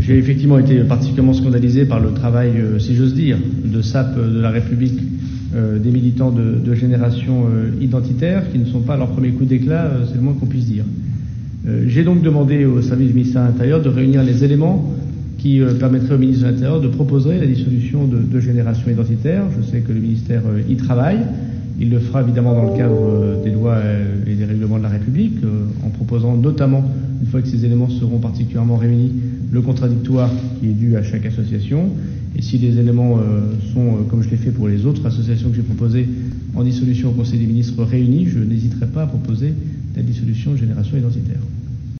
J'ai effectivement été particulièrement scandalisé par le travail, si j'ose dire, de sape de la République, des militants de génération identitaire qui ne sont pas à leur premier coup d'éclat, c'est le moins qu'on puisse dire. J'ai donc demandé au service du ministère de l'Intérieur de réunir les éléments qui permettraient au ministre de l'Intérieur de proposer la dissolution de génération identitaire. Je sais que le ministère y travaille. Il le fera évidemment dans le cadre des lois et des règlements de la République, en proposant notamment, une fois que ces éléments seront particulièrement réunis, le contradictoire qui est dû à chaque association. Et si les éléments sont, comme je l'ai fait pour les autres associations que j'ai proposées, en dissolution au Conseil des ministres réunis, je n'hésiterai pas à proposer la dissolution de génération identitaire.